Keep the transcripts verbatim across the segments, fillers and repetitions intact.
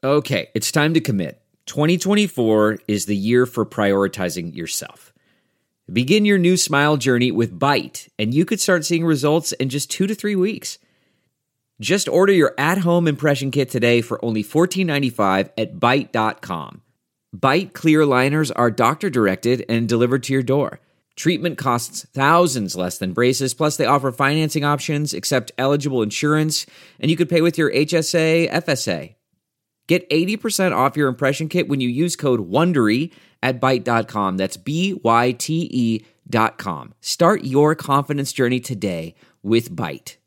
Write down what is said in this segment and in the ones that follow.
Okay, it's time to commit. twenty twenty-four is the year for prioritizing yourself. Begin your new smile journey with Byte, and you could start seeing results in just two to three weeks. Just order your at-home impression kit today for only fourteen ninety-five at byte dot com. Byte clear aligners are doctor-directed and delivered to your door. Treatment costs thousands less than braces, plus they offer financing options, accept eligible insurance, and you could pay with your H S A, F S A. Get eighty percent off your impression kit when you use code WONDERY at byte dot com. That's B Y T E dot com. Start your confidence journey today with Byte.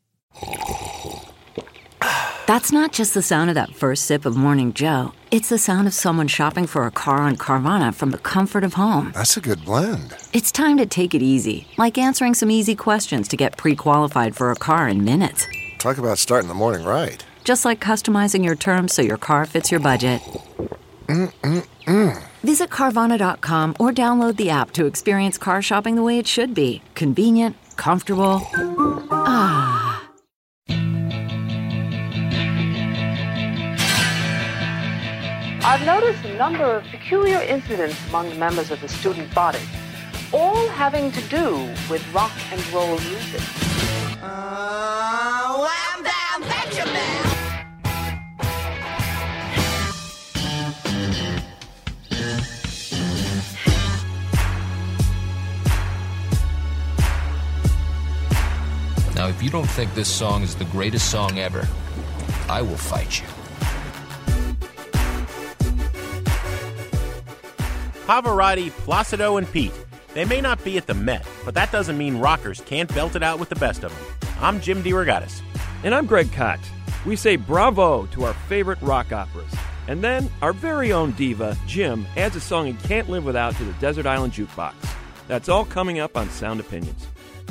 That's not just the sound of that first sip of Morning Joe. It's the sound of someone shopping for a car on Carvana from the comfort of home. That's a good blend. It's time to take it easy, like answering some easy questions to get pre-qualified for a car in minutes. Talk about starting the morning right. Just like customizing your terms so your car fits your budget. Mm-mm-mm. Visit Carvana dot com or download the app to experience car shopping the way it should be. Convenient, comfortable. Ah. I've noticed a number of peculiar incidents among the members of the student body, all having to do with rock and roll music. Uh, wham bam Benjamin! Now, if you don't think this song is the greatest song ever, I will fight you. Pavarotti, Placido, and Pete. They may not be at the Met, but that doesn't mean rockers can't belt it out with the best of them. I'm Jim DeRogatis. And I'm Greg Kot. We say bravo to our favorite rock operas. And then our very own diva, Jim, adds a song he can't live without to the Desert Island Jukebox. That's all coming up on Sound Opinions.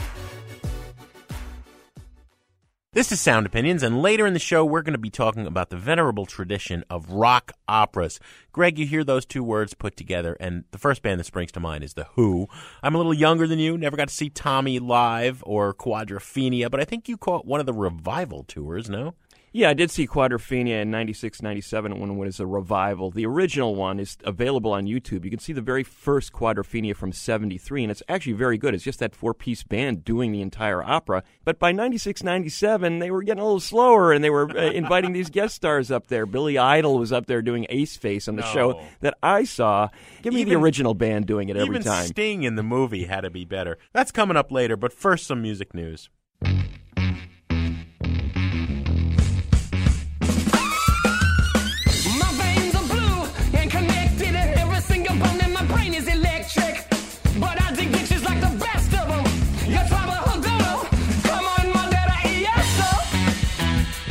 This is Sound Opinions, and later in the show, we're going to be talking about the venerable tradition of rock operas. Greg, you hear those two words put together, and the first band that springs to mind is The Who. I'm a little younger than you, never got to see Tommy live or Quadrophenia, but I think you caught one of the revival tours, no? Yeah, I did see Quadrophenia in ninety-six ninety-seven when it was a revival. The original one is available on YouTube. You can see the very first Quadrophenia from seventy-three, and it's actually very good. It's just that four-piece band doing the entire opera. But by ninety-six ninety-seven, they were getting a little slower, and they were uh, inviting these guest stars up there. Billy Idol was up there doing Ace Face on the No. show that I saw. Give me Even- the original band doing it every Even time. Sting in the movie had to be better. That's coming up later, but first some music news. My veins are blue and connected, and every single bone in my brain is electric. But I dig bitches like the best of them. Your trouble, Hodono. Come on, my daddy, yes, sir.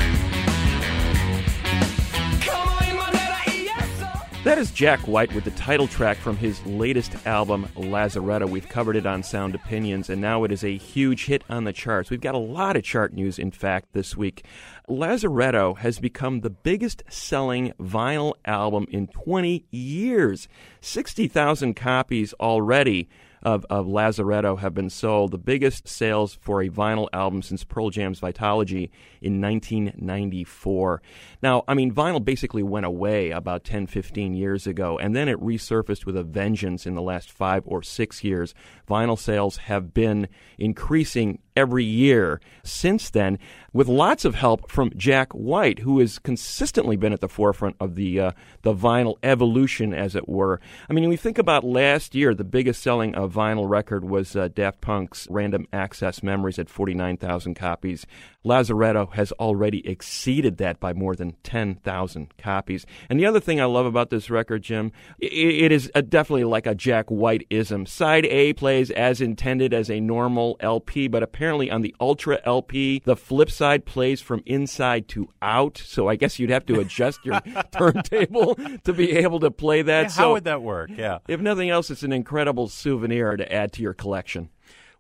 Come on, my daddy, yes, sir. That is Jack White with the title track from his latest album, Lazaretto. We've covered it on Sound Opinions, and now it is a huge hit on the charts. We've got a lot of chart news, in fact, this week. Lazaretto has become the biggest-selling vinyl album in twenty years. sixty thousand copies already of, of Lazaretto have been sold, the biggest sales for a vinyl album since Pearl Jam's Vitalogy in nineteen ninety-four. Now, I mean, vinyl basically went away about ten, fifteen years ago, and then it resurfaced with a vengeance in the last five or six years. Vinyl sales have been increasing every year since then, with lots of help from Jack White, who has consistently been at the forefront of the uh, the vinyl evolution, as it were. I mean, when we think about last year, the biggest selling uh, vinyl record was uh, Daft Punk's Random Access Memories at forty-nine thousand copies. Lazaretto has already exceeded that by more than ten thousand copies. And the other thing I love about this record, Jim, it, it is a, definitely like a Jack White-ism. Side A plays as intended as a normal L P, but apparently on the Ultra L P, the flip side plays from inside to out. So I guess you'd have to adjust your turntable to be able to play that. Yeah, so how would that work? Yeah. if nothing else, it's an incredible souvenir to add to your collection.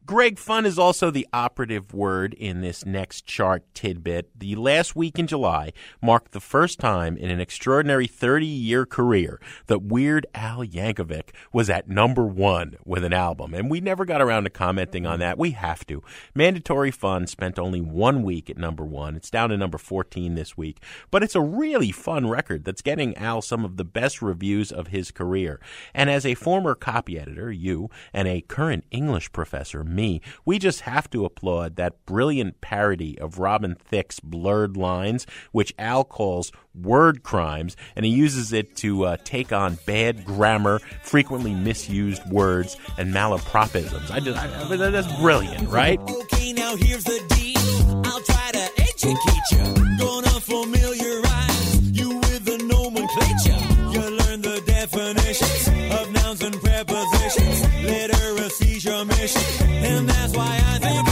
Greg, fun is also the operative word in this next chart tidbit. The last week in July marked the first time in an extraordinary thirty-year career that Weird Al Yankovic was at number one with an album. And we never got around to commenting on that. We have to. Mandatory Fun spent only one week at number one. It's down to number fourteen this week. But it's a really fun record that's getting Al some of the best reviews of his career. And as a former copy editor, you, and a current English professor, me, we just have to applaud that brilliant parody of Robin Thicke's Blurred Lines, which Al calls word crimes, and he uses it to uh, take on bad grammar, frequently misused words, and malapropisms. I just, I, I mean, that's brilliant, right? Okay, now here's the deal. I'll try to educate you. Gonna familiarize you with the nomenclature. You learn the definitions of nouns and prepositions. Literacy's your mission. And that's why I think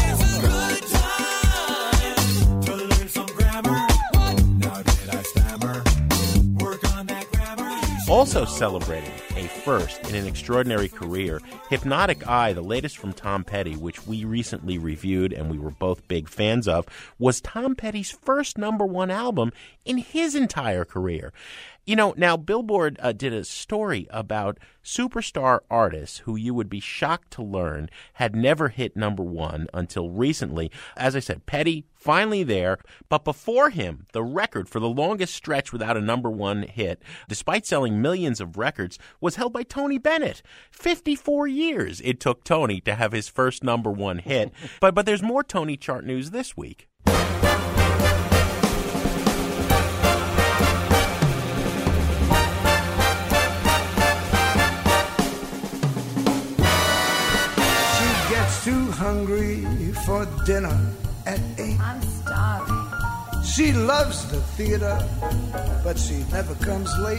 it's a good time to learn some grammar. Now did I stammer? Work on that grammar. Also celebrating a first in an extraordinary career, Hypnotic Eye, the latest from Tom Petty, which we recently reviewed and we were both big fans of, was Tom Petty's first number one album in his entire career. You know, now Billboard uh, did a story about superstar artists who you would be shocked to learn had never hit number one until recently. As I said, Petty finally there, but before him, the record for the longest stretch without a number one hit, despite selling millions of records, was held by Tony Bennett. fifty-four years it took Tony to have his first number one hit. but but there's more Tony chart news this week. Too hungry for dinner at eight. I'm starving. She loves the theater, but she never comes late.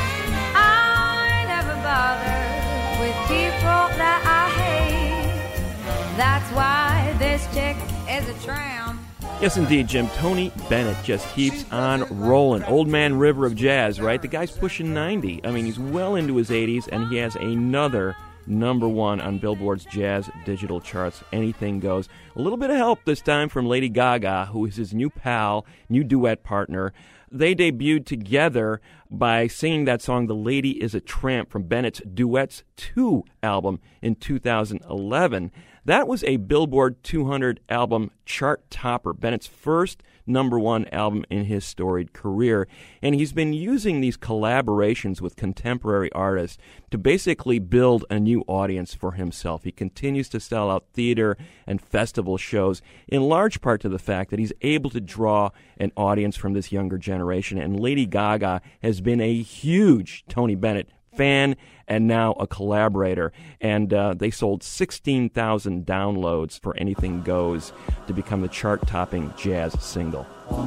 I never bother with people that I hate. That's why this chick is a tramp. Yes, indeed, Jim. Tony Bennett just keeps on rolling. Old man River of Jazz, right? The guy's pushing ninety. I mean, he's well into his eighties, and he has another number one on Billboard's jazz digital charts. Anything goes. A little bit of help this time from Lady Gaga, who is his new pal, new duet partner. They debuted together by singing that song, The Lady is a Tramp, from Bennett's Duets two album in two thousand eleven. That was a Billboard two hundred album chart topper, Bennett's first number one album in his storied career. And he's been using these collaborations with contemporary artists to basically build a new audience for himself. He continues to sell out theater and festival shows, in large part to the fact that he's able to draw an audience from this younger generation. And Lady Gaga has been a huge Tony Bennett fan and now a collaborator. And uh, they sold sixteen thousand downloads for Anything Goes to become the chart-topping jazz single.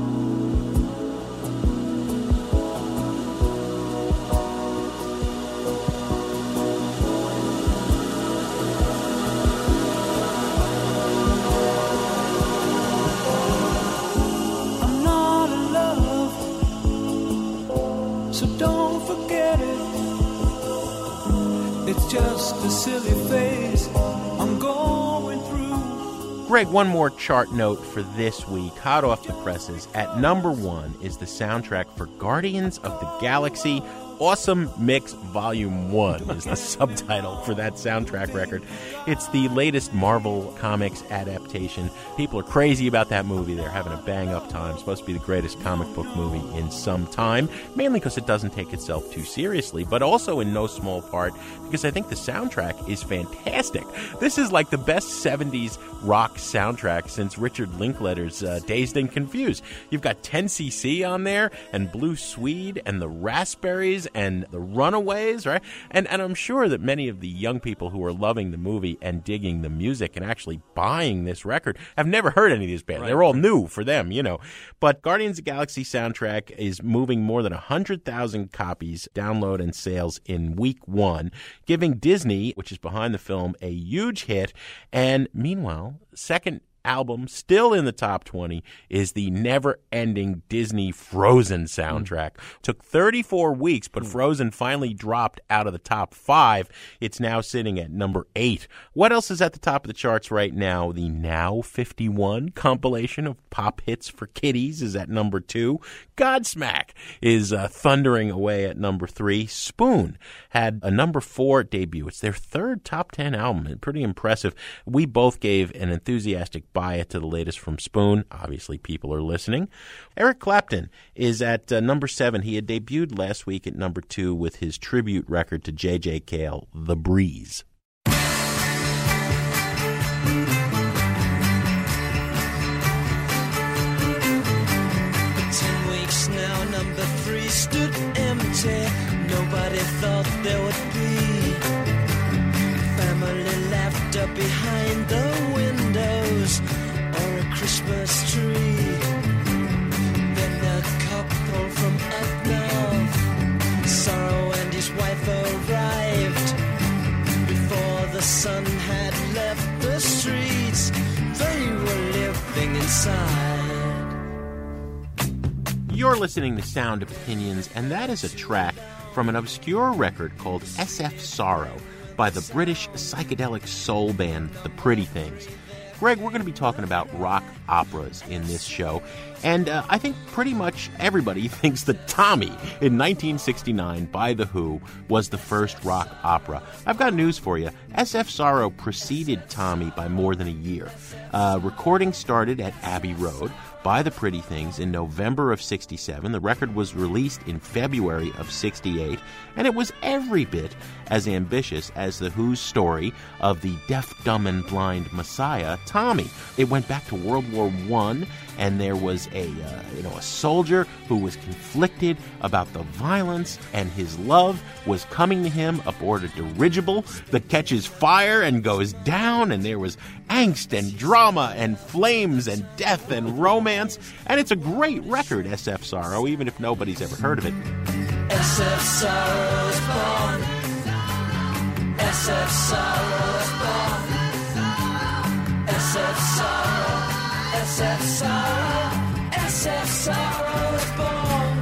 I'm not in love, so don't forget it. It's just a silly phase I'm going through. Greg, one more chart note for this week, hot off the presses. At number one is the soundtrack for Guardians of the Galaxy. Awesome Mix Volume one is the subtitle for that soundtrack record. It's the latest Marvel Comics adaptation. People are crazy about that movie. They're having a bang-up time. It's supposed to be the greatest comic book movie in some time, mainly because it doesn't take itself too seriously, but also in no small part because I think the soundtrack is fantastic. This is like the best seventies rock soundtrack since Richard Linklater's uh, Dazed and Confused. You've got ten C C on there, and Blue Swede, and the Raspberries, and the Runaways, right? And and I'm sure that many of the young people who are loving the movie and digging the music and actually buying this record have never heard any of these bands. Right. They're all new for them, you know. But Guardians of the Galaxy soundtrack is moving more than one hundred thousand copies, download and sales in week one, giving Disney, which is behind the film, a huge hit. And meanwhile, second album, still in the top twenty, is the never-ending Disney Frozen soundtrack. Mm. Took thirty-four weeks, but Frozen finally dropped out of the top five. It's now sitting at number eight. What else is at the top of the charts right now? The Now fifty-one compilation of pop hits for kiddies is at number two. Godsmack is uh, thundering away at number three. Spoon had a number four debut. It's their third top ten album. Pretty impressive. We both gave an enthusiastic buy it to the latest from Spoon. Obviously, people are listening. Eric Clapton is at uh, number seven. He had debuted last week at number two with his tribute record to J J. Cale, The Breeze. Ten weeks now, number three stood empty. Nobody thought there would be. Family laughed up behind the windows or a Christmas tree. Then a couple from up north, Sorrow and his wife arrived. Before the sun had left the streets, they were living inside. You're listening to Sound Opinions, and that is a track from an obscure record called S F Sorrow by the British psychedelic soul band The Pretty Things. Greg, we're going to be talking about rock operas in this show, and uh, I think pretty much everybody thinks that Tommy in nineteen sixty-nine by The Who was the first rock opera. I've got news for you. S F Sorrow preceded Tommy by more than a year. Uh, recording started at Abbey Road by The Pretty Things in November of sixty-seven. The record was released in February of sixty-eight, and it was every bit as ambitious as The Who's story of the deaf, dumb, and blind Messiah, Tommy. It went back to World War One, and there was a uh, you know a soldier who was conflicted about the violence, and his love was coming to him aboard a dirigible that catches fire and goes down, and there was angst and drama and flames and death and romance, and it's a great record, S F Sorrow, even if nobody's ever heard of it. S F Sorrow is born. S F Sorrow is born. S F Sorrow, S F Sorrow, S F Sorrow is born.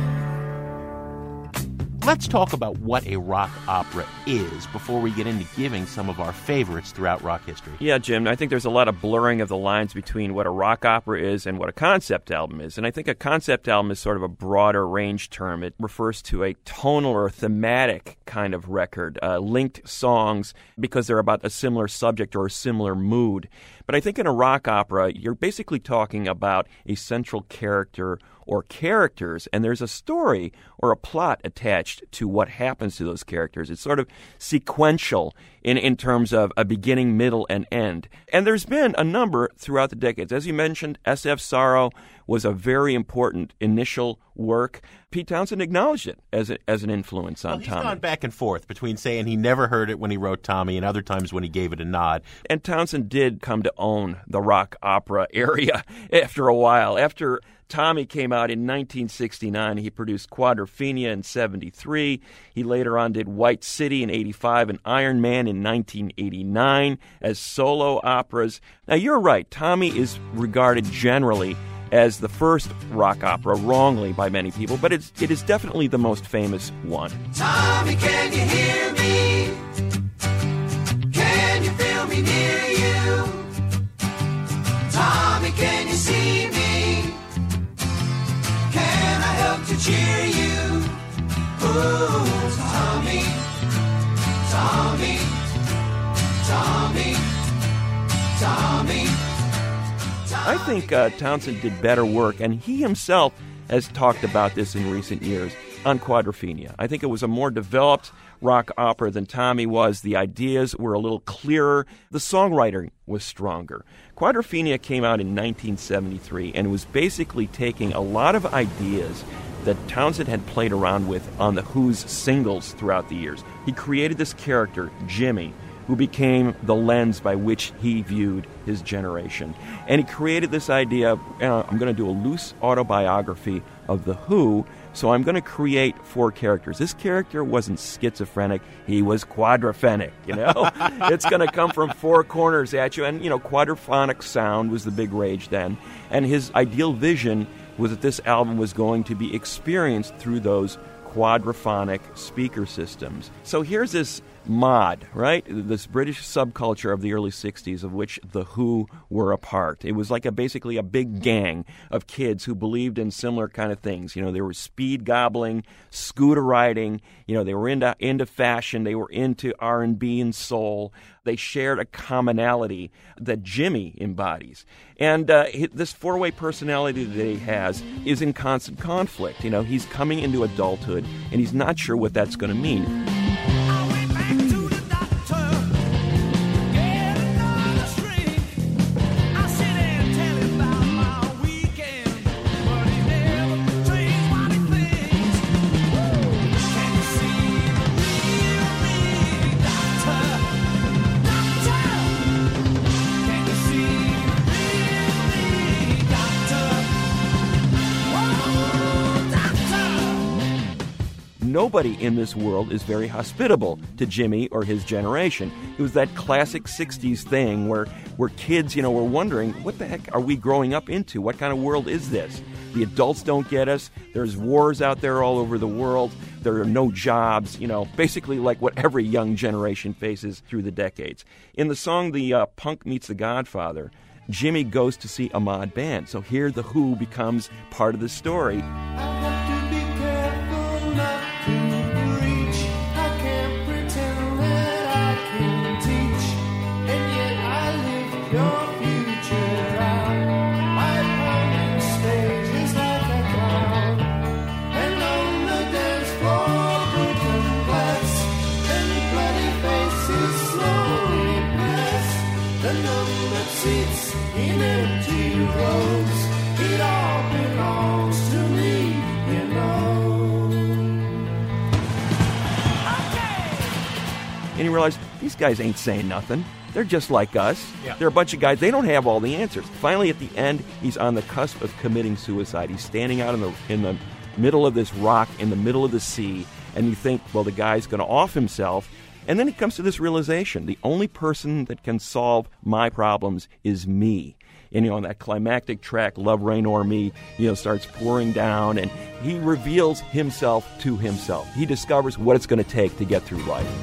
Let's talk about what a rock opera is before we get into giving some of our favorites throughout rock history. Yeah, Jim, I think there's a lot of blurring of the lines between what a rock opera is and what a concept album is. And I think a concept album is sort of a broader range term. It refers to a tonal or thematic kind of record, uh, linked songs because they're about a similar subject or a similar mood. But I think in a rock opera, you're basically talking about a central character or characters, and there's a story or a plot attached to what happens to those characters. It's sort of sequential in, in terms of a beginning, middle, and end. And there's been a number throughout the decades. As you mentioned, S F Sorrow was a very important initial work. Pete Townshend acknowledged it as a, as an influence on well, he's Tommy. He's gone back and forth between saying he never heard it when he wrote Tommy and other times when he gave it a nod. And Townshend did come to own the rock opera area after a while. After Tommy came out in nineteen sixty-nine, he produced Quadrophenia in seventy-three. He later on did White City in eighty-five and Iron Man in nineteen eighty-nine as solo operas. Now, you're right. Tommy is regarded generally as the first rock opera, wrongly by many people, but it's, it is definitely the most famous one. Tommy, can you hear me? Can you feel me near you? Tommy, can you see me? Can I help to cheer you? Ooh, Tommy, Tommy, Tommy, Tommy. I think uh, Townshend did better work, and he himself has talked about this in recent years on Quadrophenia. I think it was a more developed rock opera than Tommy was. The ideas were a little clearer. The songwriting was stronger. Quadrophenia came out in nineteen seventy-three, and was basically taking a lot of ideas that Townshend had played around with on The Who's singles throughout the years. He created this character, Jimmy, who became the lens by which he viewed his generation. And he created this idea of, uh, I'm going to do a loose autobiography of The Who, so I'm going to create four characters. This character wasn't schizophrenic, he was quadraphonic, you know? It's going to come from four corners at you, and, you know, quadraphonic sound was the big rage then, and his ideal vision was that this album was going to be experienced through those quadraphonic speaker systems. So here's this mod, right? This British subculture of the early sixties of which The Who were a part. It was like a basically a big gang of kids who believed in similar kind of things. You know, they were speed gobbling, scooter riding, you know, they were into into fashion, they were into R and B and soul. They shared a commonality that Jimmy embodies. And uh, this four-way personality that he has is in constant conflict. You know, he's coming into adulthood and he's not sure what that's going to mean. Nobody in this world is very hospitable to Jimmy or his generation. It was that classic sixties thing where, where kids, you know, were wondering, what the heck are we growing up into? What kind of world is this? The adults don't get us. There's wars out there all over the world. There are no jobs, you know, basically like what every young generation faces through the decades. In the song The uh, Punk Meets the Godfather, Jimmy goes to see a mod band. So here The Who becomes part of the story. And you realize, these guys ain't saying nothing. They're just like us. Yeah. They're a bunch of guys. They don't have all the answers. Finally, at the end, he's on the cusp of committing suicide. He's standing out in the in the middle of this rock, in the middle of the sea, and you think, well, the guy's going to off himself. And then he comes to this realization, the only person that can solve my problems is me. And, you know, on that climactic track, Love, Rain, or Me, you know, starts pouring down, and he reveals himself to himself. He discovers what it's going to take to get through life.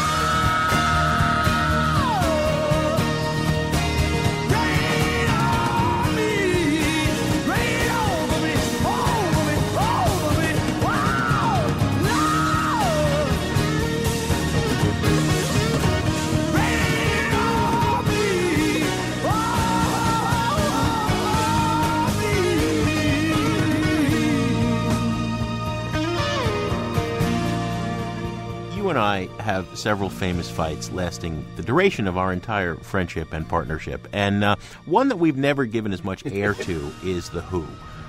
And I have several famous fights lasting the duration of our entire friendship and partnership. And uh, one that we've never given as much air to is The Who.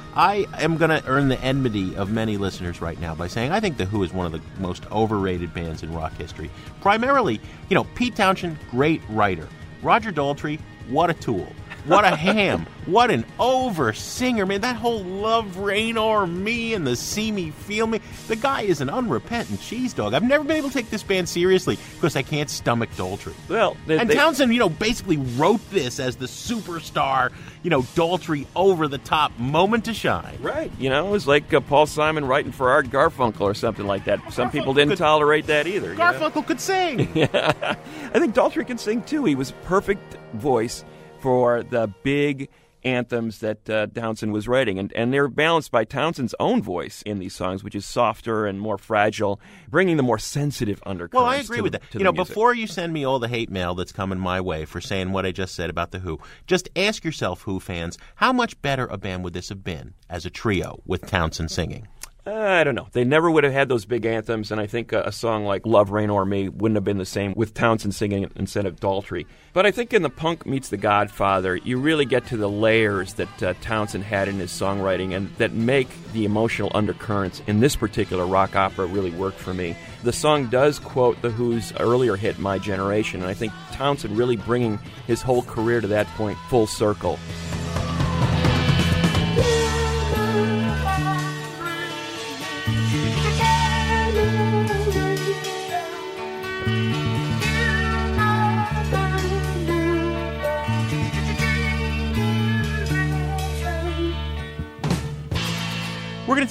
I am going to earn the enmity of many listeners right now by saying I think The Who is one of the most overrated bands in rock history. Primarily, you know, Pete Townshend, great writer. Roger Daltrey, what a tool. What a ham. What an over singer, man. That whole Love, Rain, or Me and the See Me, Feel Me. The guy is an unrepentant cheese dog. I've never been able to take this band seriously because I can't stomach Daltrey. Well, they, and they, Townsend, you know, basically wrote this as the superstar, you know, Daltrey over the top moment to shine. Right. You know, it was like uh, Paul Simon writing for Art Garfunkel or something like that. Some Garfunkel people didn't could, tolerate that either. Garfunkel you know? could sing. Yeah. I think Daltrey can sing too. He was a perfect voice for the big anthems that uh, Townsend was writing. And, and they're balanced by Townsend's own voice in these songs, which is softer and more fragile, bringing the more sensitive undercurrents. Well, I agree to with the, that. You know, music. Before you send me all the hate mail that's coming my way for saying what I just said about The Who, just ask yourself, Who fans, how much better a band would this have been as a trio with Townsend singing? Uh, I don't know. They never would have had those big anthems, and I think a, a song like Love, Rain, or Me wouldn't have been the same with Townsend singing instead of Daltrey. But I think in The Punk Meets the Godfather, you really get to the layers that uh, Townsend had in his songwriting and that make the emotional undercurrents in this particular rock opera really work for me. The song does quote The Who's earlier hit, My Generation, and I think Townsend really bringing his whole career to that point full circle.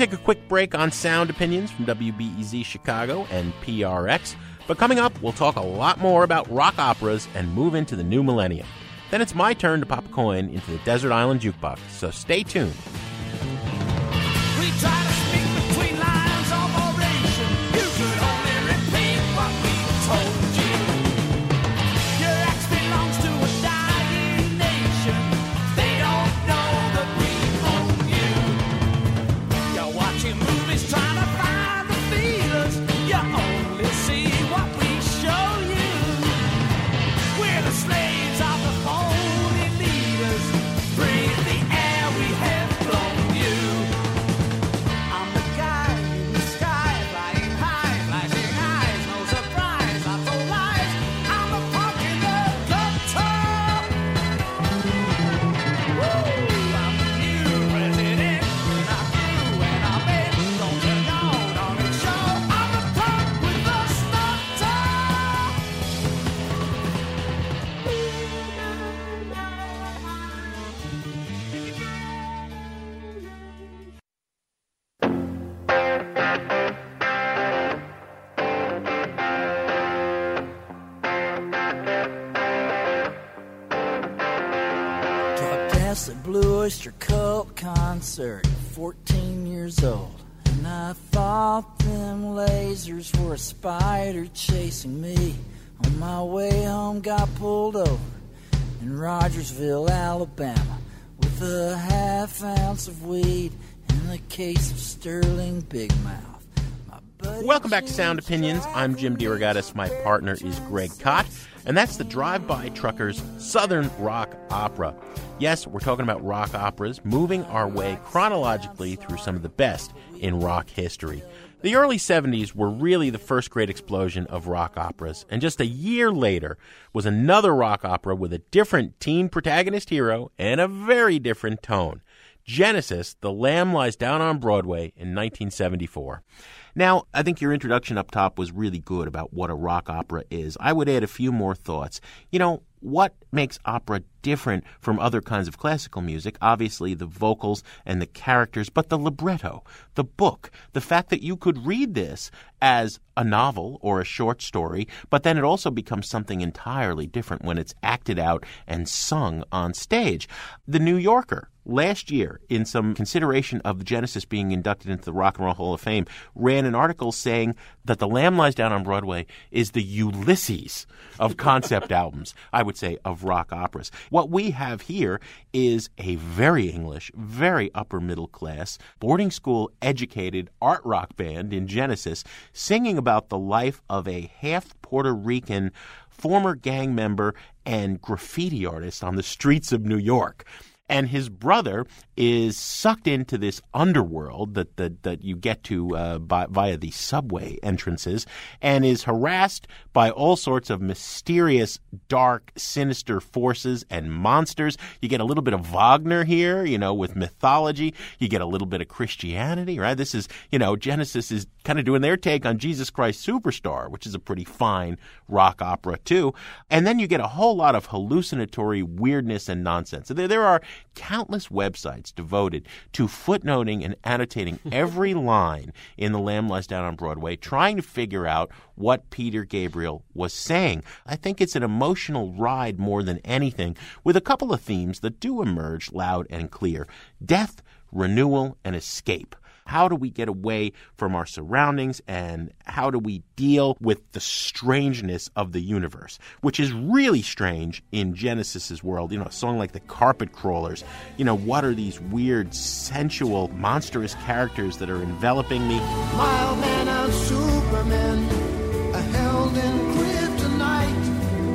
to take a quick break on Sound Opinions from W B E Z Chicago and P R X. But coming up, we'll talk a lot more about rock operas and move into the new millennium. Then it's my turn to pop a coin into the Desert Island Jukebox, so stay tuned. We try to speak between lines of oration. You could only repeat what we told you. Your ex belongs to a dying nation. They don't know that we own you. You're watching movies trying to find the feelers. You only see what we show you. We're the slaves of the holy leaders. Breathe the air we have blown you. I'm the guy in the sky, flying high, flashing eyes, no surprise, lots of lies. I'm a punk in the gutter. Woo! I'm the new president, and I'm through, and I'm in. Don't you know, don't it show? I'm the punk with the stutter. Drove past the Blue Oyster Cult concert, fourteen years old. And I thought them lasers were a spider chasing me. On my way home, got pulled over in Rogersville, Alabama, with a half ounce of weed and a case of Sterling Big Mouth. My buddy Welcome back to Jim's Sound Opinions. I'm Jim DeRogatis. My partner is Greg Kot, and that's the Drive-By Truckers Southern Rock Opera. Yes, we're talking about rock operas, moving our way chronologically through some of the best in rock history. The early seventies were really the first great explosion of rock operas, and just a year later was another rock opera with a different teen protagonist hero and a very different tone. Genesis, The Lamb Lies Down on Broadway in nineteen seventy-four. Now, I think your introduction up top was really good about what a rock opera is. I would add a few more thoughts. You know, what makes opera different from other kinds of classical music? Obviously, the vocals and the characters, but the libretto, the book, the fact that you could read this as a novel or a short story, but then it also becomes something entirely different when it's acted out and sung on stage. The New Yorker, last year, in some consideration of Genesis being inducted into the Rock and Roll Hall of Fame, ran an article saying that The Lamb Lies Down on Broadway is the Ulysses of concept albums, I would say, of rock operas. What we have here is a very English, very upper middle class, boarding school educated art rock band in Genesis singing about the life of a half Puerto Rican former gang member and graffiti artist on the streets of New York. And his brother is sucked into this underworld that that, that you get to uh, by, via the subway entrances, and is harassed by all sorts of mysterious, dark, sinister forces and monsters. You get a little bit of Wagner here, you know, with mythology. You get a little bit of Christianity, right? This is, you know, Genesis is kind of doing their take on Jesus Christ Superstar, which is a pretty fine rock opera, too. And then you get a whole lot of hallucinatory weirdness and nonsense. There, there are countless websites devoted to footnoting and annotating every line in The Lamb Lies Down on Broadway, trying to figure out what Peter Gabriel was saying. I think it's an emotional ride more than anything, with a couple of themes that do emerge loud and clear: death, renewal, and escape. How do we get away from our surroundings, and how do we deal with the strangeness of the universe, which is really strange in Genesis's world? You know, a song like The Carpet Crawlers. You know, what are these weird, sensual, monstrous characters that are enveloping me? Mild man and Superman are held in kryptonite,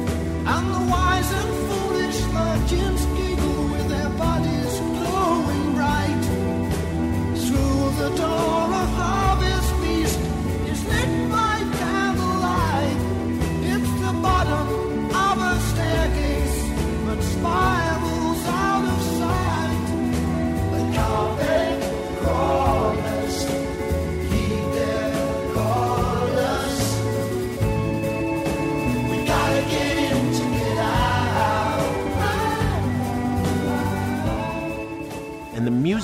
and the wise and foolish virgins giggle with their bodies glowing bright. Through the door a harvest feast is lit by candlelight. It's the bottom of a staircase, but spirals out of sight. The carpet crawlers keep their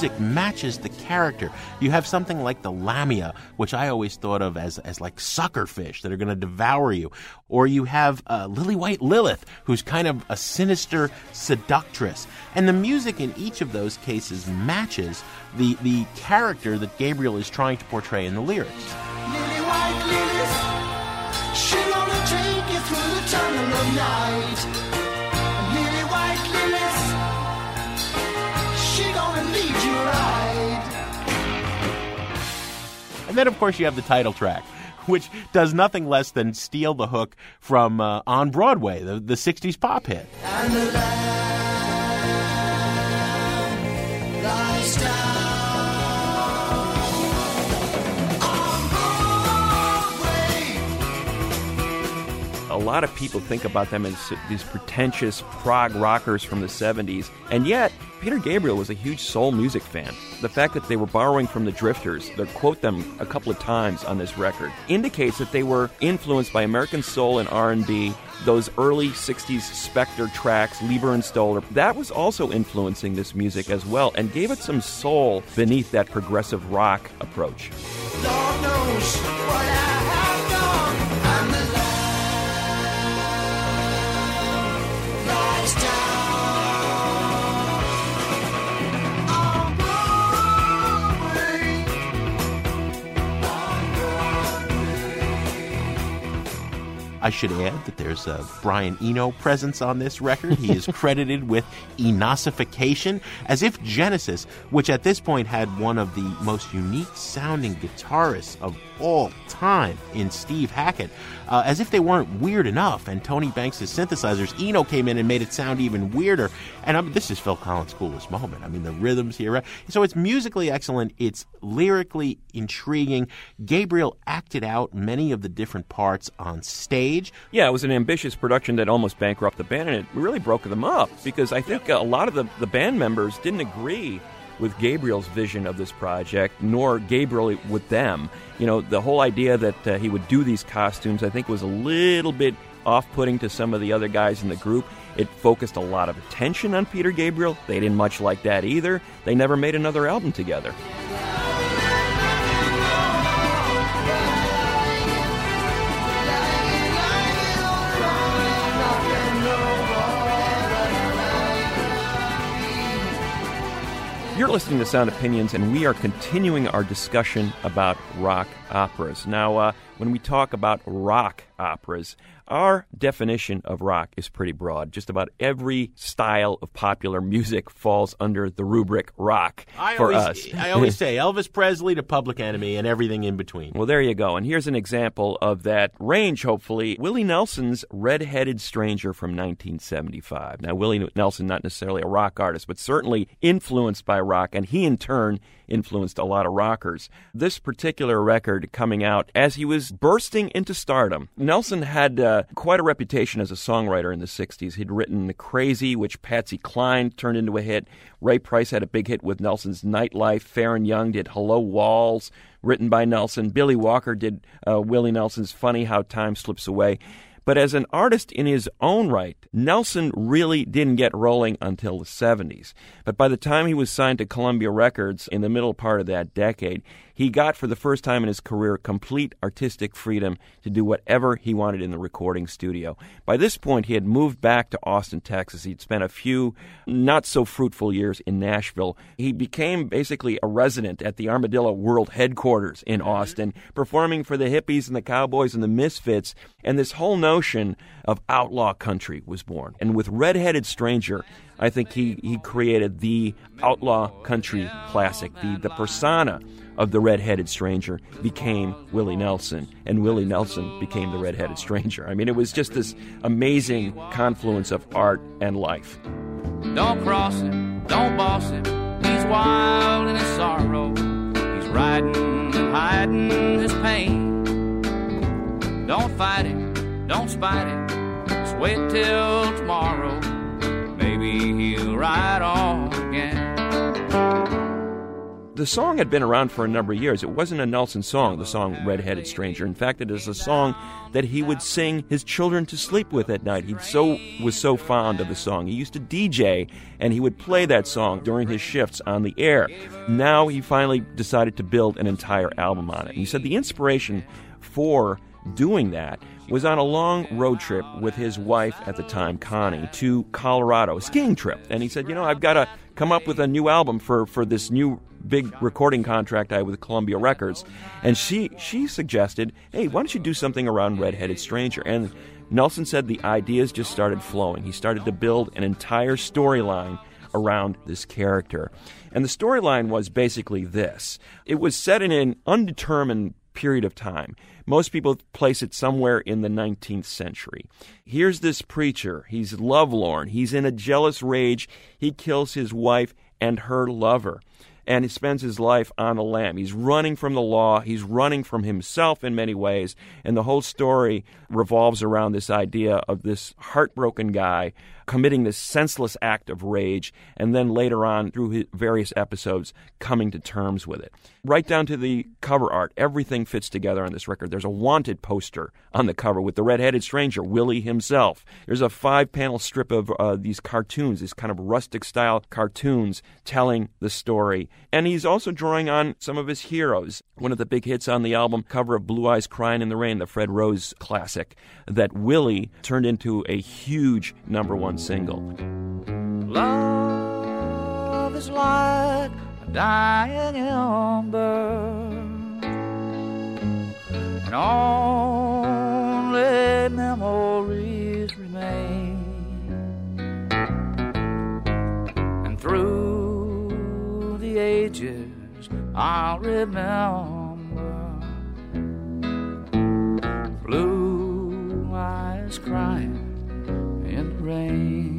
music matches the character. You have something like the Lamia, which I always thought of as, as like suckerfish that are going to devour you. Or you have uh, Lily White Lilith, who's kind of a sinister seductress. And the music in each of those cases matches the, the character that Gabriel is trying to portray in the lyrics. Lily white Lilith, she gonna take you through the tunnel of night. Lily white Lilith, she gonna lead you right. And then, of course, you have the title track, which does nothing less than steal the hook from uh, On Broadway, the, the sixties pop hit. And the lamb lies down. A lot of people think about them as these pretentious prog rockers from the seventies, and yet Peter Gabriel was a huge soul music fan. The fact that they were borrowing from the Drifters, they quote them a couple of times on this record, indicates that they were influenced by American soul and R and B, those early sixties Spector tracks, Lieber and Stoller. That was also influencing this music as well, and gave it some soul beneath that progressive rock approach. Lord knows what I have done. And the lamb lies down. On Broadway. I should add that there's a Brian Eno presence on this record. He is credited with Enosification, as if Genesis, which at this point had one of the most unique sounding guitarists of all time in Steve Hackett, uh, as if they weren't weird enough, and Tony Banks' synthesizers, Eno came in and made it sound even weirder. And um, this is Phil Collins' coolest moment. I mean, the rhythms here. So it's musically excellent. It's lyrically intriguing. Gabriel acted out many of the different parts on stage. Yeah, it was an ambitious production that almost bankrupted the band, and it really broke them up, because I think a lot of the, the band members didn't agree with Gabriel's vision of this project, nor Gabriel with them. You know, the whole idea that uh, he would do these costumes, I think, was a little bit off-putting to some of the other guys in the group. It focused a lot of attention on Peter Gabriel. They didn't much like that either. They never made another album together. You're listening to Sound Opinions, and we are continuing our discussion about rock operas. Now, uh, when we talk about rock operas, our definition of rock is pretty broad. Just about every style of popular music falls under the rubric rock I for always, us. I always say Elvis Presley to Public Enemy and everything in between. Well, there you go. And here's an example of that range, hopefully. Willie Nelson's Red-Headed Stranger from nineteen seventy-five. Now, Willie Nelson, not necessarily a rock artist, but certainly influenced by rock, and he in turn influenced a lot of rockers. This particular record coming out as he was bursting into stardom. Nelson had uh, quite a reputation as a songwriter in the sixties. He'd written Crazy, which Patsy Cline turned into a hit. Ray Price had a big hit with Nelson's Nightlife. Farron Young did Hello Walls, written by Nelson. Billy Walker did uh, Willie Nelson's Funny How Time Slips Away. But as an artist in his own right, Nelson really didn't get rolling until the seventies. But by the time he was signed to Columbia Records in the middle part of that decade, he got, for the first time in his career, complete artistic freedom to do whatever he wanted in the recording studio. By this point, he had moved back to Austin, Texas. He'd spent a few not-so-fruitful years in Nashville. He became basically a resident at the Armadillo World Headquarters in Austin, performing for the hippies and the cowboys and the misfits, and this whole notion of outlaw country was born. And with Red-Headed Stranger, I think he, he created the outlaw country classic. The, the persona of the Red-Headed Stranger became Willie Nelson, and Willie Nelson became the Red-Headed Stranger. I mean, it was just this amazing confluence of art and life. Don't cross him, don't boss him, he's wild in his sorrow. He's riding and hiding his pain. Don't fight him, don't spite him, just wait till tomorrow. Maybe he'll ride on again. The song had been around for a number of years. It wasn't a Nelson song, the song Red-Headed Stranger. In fact, it is a song that he would sing his children to sleep with at night. He so was so fond of the song. He used to D J, and he would play that song during his shifts on the air. Now he finally decided to build an entire album on it. And he said the inspiration for doing that was on a long road trip with his wife at the time, Connie, to Colorado, a skiing trip. And he said, you know, I've got to come up with a new album for, for this new big recording contract I had with Columbia Records. And she she suggested, hey, why don't you do something around Red-Headed Stranger? And Nelson said the ideas just started flowing. He started to build an entire storyline around this character. And the storyline was basically this. It was set in an undetermined period of time. Most people place it somewhere in the nineteenth century. Here's this preacher. He's lovelorn. He's in a jealous rage. He kills his wife and her lover. And he spends his life on the lam. He's running from the law. He's running from himself in many ways. And the whole story revolves around this idea of this heartbroken guy committing this senseless act of rage, and then later on, through his various episodes, coming to terms with it. Right down to the cover art, everything fits together on this record. There's a wanted poster on the cover with the red-headed stranger, Willie himself. There's a five-panel strip of uh, these cartoons, these kind of rustic-style cartoons telling the story. And he's also drawing on some of his heroes. One of the big hits on the album, cover of Blue Eyes Crying in the Rain, the Fred Rose classic, that Willie turned into a huge number one single. Love is like a dying ember, and only memories remain. And through the ages I'll remember blue eyes crying in the rain.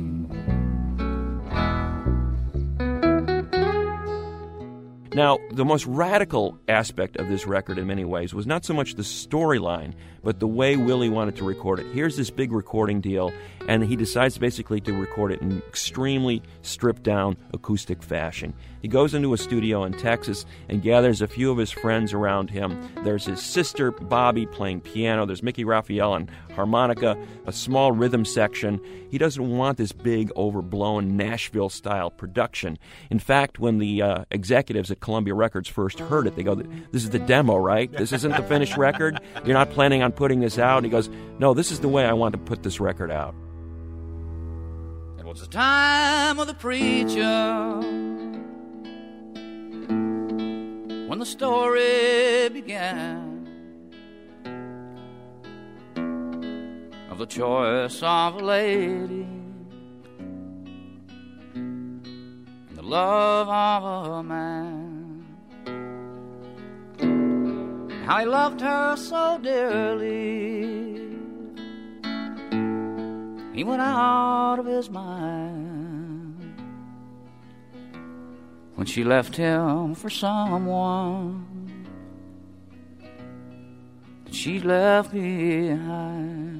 Now, the most radical aspect of this record in many ways was not so much the storyline, but the way Willie wanted to record it. Here's this big recording deal, and he decides basically to record it in extremely stripped-down acoustic fashion. He goes into a studio in Texas and gathers a few of his friends around him. There's his sister, Bobby, playing piano. There's Mickey Raphael on harmonica, a small rhythm section. He doesn't want this big, overblown Nashville-style production. In fact, when the uh, executives at Columbia Records first heard it, they go, this is the demo, right? This isn't the finished record? You're not planning on putting this out? And he goes, no, this is the way I want to put this record out. It was the time of the preacher, when the story began, of the choice of a lady and the love of a man. How he loved her so dearly, he went out of his mind when she left him for someone that she left behind.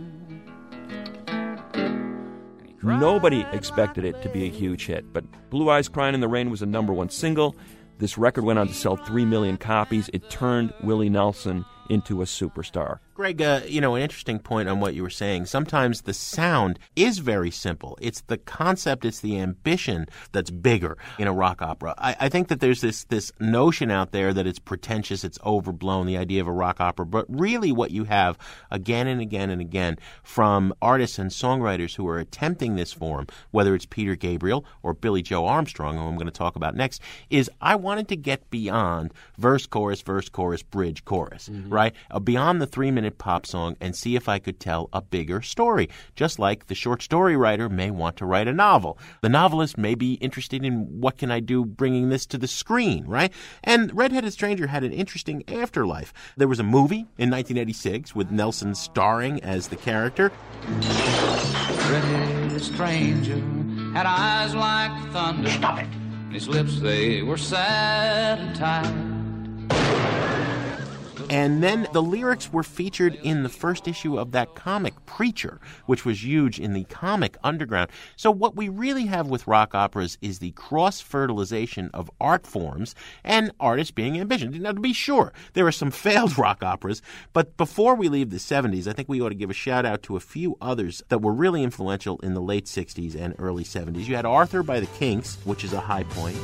Nobody expected it to be a huge hit, but Blue Eyes Crying in the Rain was a number one single. This record went on to sell three million copies. It turned Willie Nelson into a superstar. Greg, uh, you know, an interesting point on what you were saying. Sometimes the sound is very simple. It's the concept, it's the ambition that's bigger in a rock opera. I, I think that there's this this notion out there that it's pretentious, it's overblown, the idea of a rock opera. But really what you have again and again and again from artists and songwriters who are attempting this form, whether it's Peter Gabriel or Billy Joe Armstrong, who I'm going to talk about next, is I wanted to get beyond verse, chorus, verse, chorus, bridge, chorus, mm-hmm. right? Uh, beyond the three-minute pop song and see if I could tell a bigger story, just like the short story writer may want to write a novel. The novelist may be interested in what can I do bringing this to the screen, right? And Red-Headed Stranger had an interesting afterlife. There was a movie in nineteen eighty-six with Nelson starring as the character. Red-headed stranger had eyes like thunder. Stop it. His lips, they were sad and tight. And then the lyrics were featured in the first issue of that comic, Preacher, which was huge in the comic underground. So what we really have with rock operas is the cross-fertilization of art forms and artists being ambitious. Now, to be sure, there are some failed rock operas, but before we leave the seventies, I think we ought to give a shout-out to a few others that were really influential in the late sixties and early seventies. You had Arthur by the Kinks, which is a high point.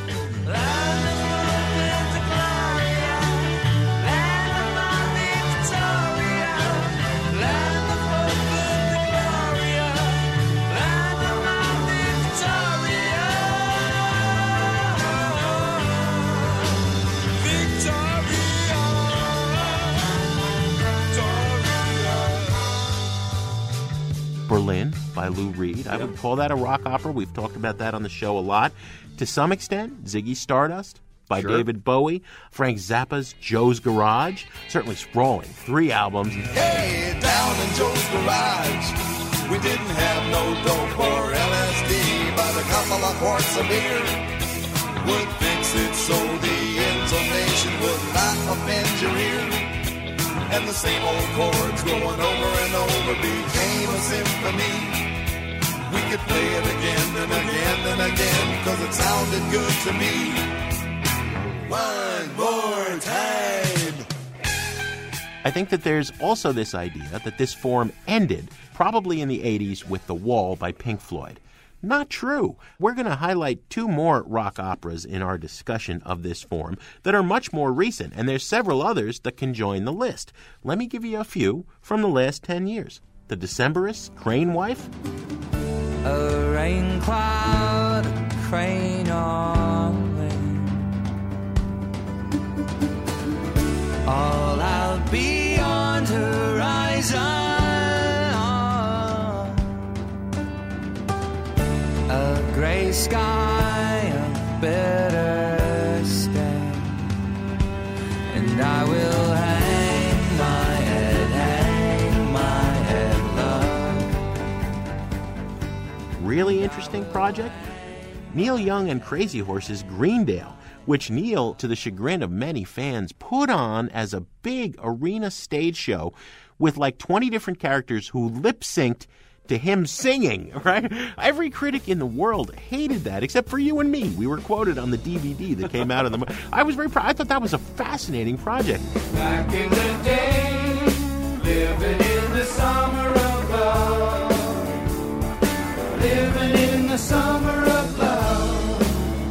Berlin by Lou Reed. I would call that a rock opera. We've talked about that on the show a lot. To some extent, Ziggy Stardust by Sure. David Bowie. Frank Zappa's Joe's Garage. Certainly sprawling. Three albums. Hey, down in Joe's garage, we didn't have no dope or L S D, but a couple of quarts of beer would fix it so the intonation would not offend your ear. And the same old chords going over and over became a symphony. We could play it again and again and again, cause it sounded good to me. One more time. I think that there's also this idea that this form ended probably in the eighties with The Wall by Pink Floyd. Not true. We're going to highlight two more rock operas in our discussion of this form that are much more recent, and there's several others that can join the list. Let me give you a few from the last ten years. The Decemberists, Crane Wife. A rain cloud, a crane on wing. All out beyond horizon. A gray sky, a bitter stain. And I will hang my head, hang my head low. Really interesting project. Neil Young and Crazy Horse's Greendale, which Neil, to the chagrin of many fans, put on as a big arena stage show with like twenty different characters who lip-synced to him singing, right? Every critic in the world hated that, except for you and me. We were quoted on the D V D that came out of the... I was very proud. I thought that was a fascinating project. Back in the day, living in the summer of love. Living in the summer of love.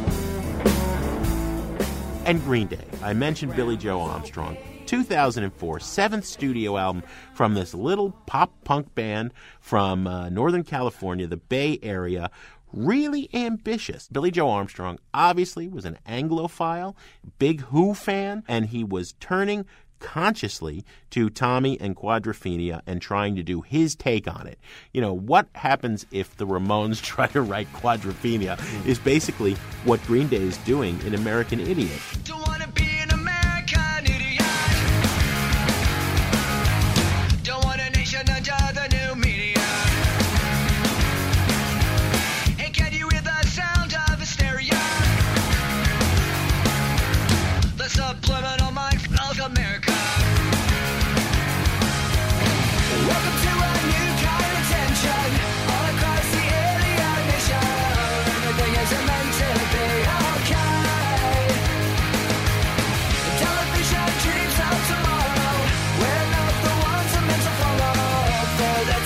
And Green Day. I mentioned Billy Joe Armstrong. two thousand four, seventh studio album from this little pop-punk band from uh, Northern California, the Bay Area. Really ambitious. Billy Joe Armstrong obviously was an Anglophile, big Who fan, and he was turning consciously to Tommy and Quadrophenia and trying to do his take on it. You know, what happens if the Ramones try to write Quadrophenia is basically what Green Day is doing in American Idiot. Don't wanna be an American idiot. Don't want a nation under the new media. And can you hear the sound of hysteria? The subliminal mind of America. Welcome to a new kind of tension all across the alien nation. Everything isn't meant to be okay. The television dreams of tomorrow. We're not the ones I'm meant to follow. Though that's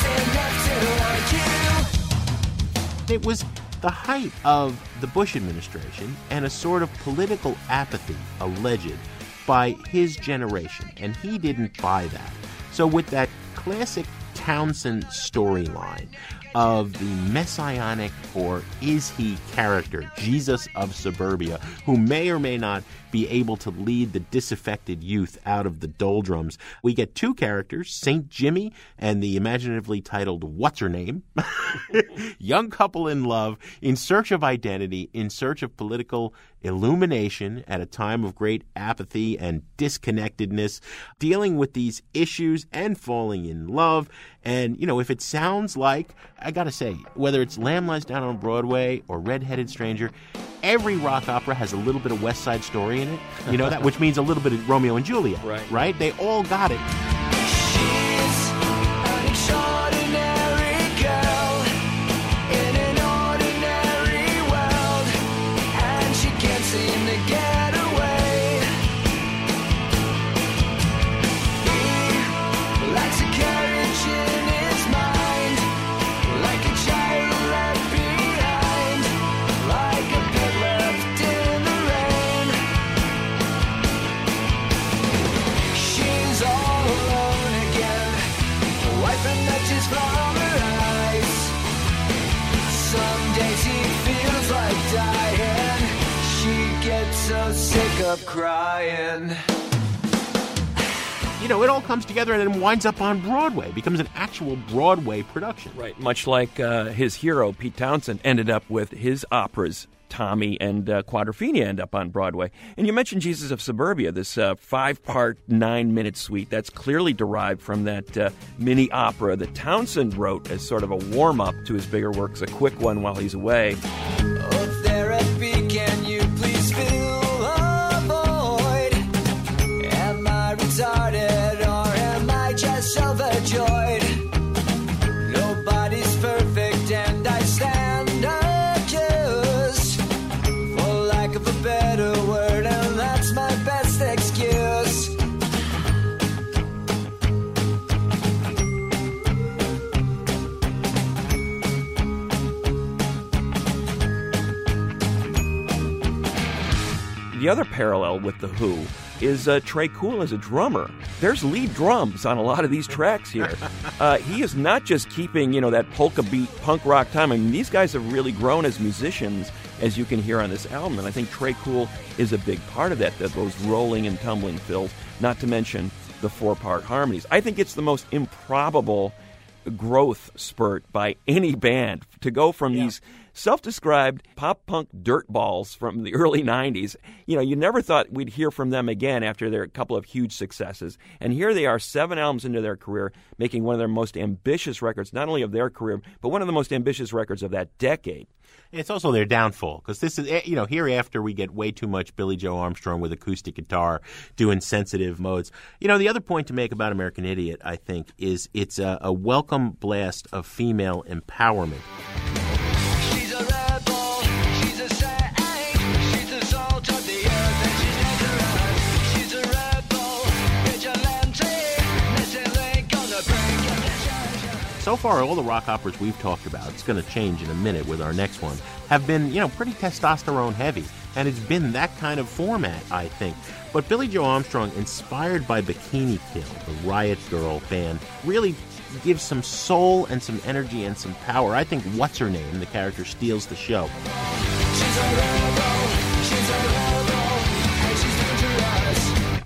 enough to like you. It was the height of the Bush administration and a sort of political apathy alleged by his generation, and he didn't buy that. So with that classic Townsend storyline of the messianic, or is he character, Jesus of suburbia, who may or may not be able to lead the disaffected youth out of the doldrums. We get two characters, Saint Jimmy and the imaginatively titled What's-Her-Name, young couple in love, in search of identity, in search of political illumination at a time of great apathy and disconnectedness, dealing with these issues and falling in love. And, you know, if it sounds like I gotta say, whether it's Lamb Lies Down on Broadway or Red-Headed Stranger, every rock opera has a little bit of West Side Story in it. You know that, which means a little bit of Romeo and Juliet. Right. Right? They all got it. She's an extraordinary girl in an ordinary world, and she can't seem to get away. He likes a carriage in his mind, like a child left behind, like a pet left in the rain. She's all alone again, wiping the tears from her eyes. Some days he feels like dying. She gets so sick of crying. You know, it all comes together and then winds up on Broadway, becomes an actual Broadway production. Right, much like uh, his hero, Pete Townsend, ended up with his operas, Tommy and uh, Quadrophenia, end up on Broadway. And you mentioned Jesus of Suburbia, this uh, five-part, nine-minute suite that's clearly derived from that uh, mini opera that Townsend wrote as sort of a warm-up to his bigger works, a quick one while he's away. Oh, therapy, can you please fill the void? Am I retarded or am I just self-adjoyed? Nobody's perfect and I stand accused, for lack of a better word, and that's my best excuse. The other parallel with The Who is uh, Tré Cool as a drummer. There's lead drums on a lot of these tracks here. Uh, he is not just keeping, you know, that polka beat punk rock time. I mean, these guys have really grown as musicians, as you can hear on this album, and I think Tré Cool is a big part of that, that those rolling and tumbling fills, not to mention the four-part harmonies. I think it's the most improbable growth spurt by any band to go from yeah. these self-described pop-punk dirtballs from the early nineties. You know, you never thought we'd hear from them again after their couple of huge successes. And here they are, seven albums into their career, making one of their most ambitious records, not only of their career, but one of the most ambitious records of that decade. It's also their downfall, because this is, you know, hereafter we get way too much Billy Joe Armstrong with acoustic guitar doing sensitive modes. You know, the other point to make about American Idiot, I think, is it's a, a welcome blast of female empowerment. She's a rebel, she's a saint, she's the salt of the earth and she's dangerous. She's a rebel, vigilante, missing link on the brink of the So far, all the rock operas we've talked about, it's going to change in a minute with our next one, have been, you know, pretty testosterone heavy. And it's been that kind of format, I think. But Billy Joe Armstrong, inspired by Bikini Kill, the Riot Girl band, really gives some soul and some energy and some power. I think What's Her Name, the character, steals the show. She's a rebel, she's a rebel, and she's dangerous.